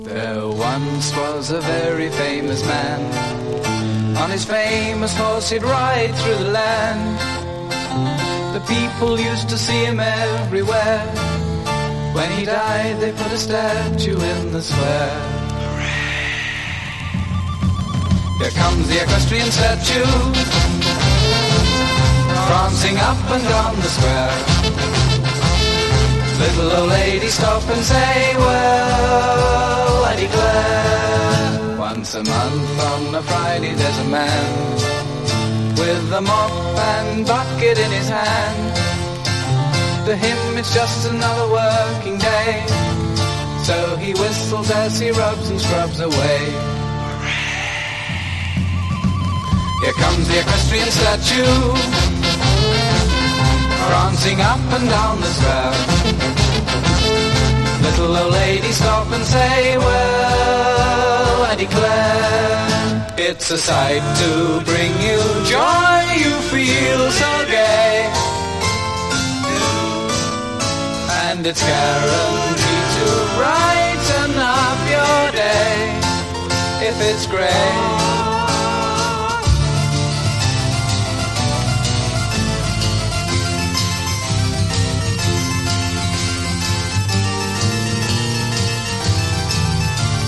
There once was a very famous man. On his famous horse he'd ride through the land. The people used to see him everywhere. When he died they put a statue in the square. Here comes the equestrian statue, prancing up and down the square. Little old lady stop and say, well, I declare. Once a month on a Friday there's a man with a mop and bucket in his hand. To him it's just another working day, so he whistles as he rubs and scrubs away. Here comes the equestrian statue, prancing up and down the square. Little old lady stop and say, well, I declare. It's a sight to bring you joy, you feel so gay. And it's guaranteed to brighten up your day if it's grey.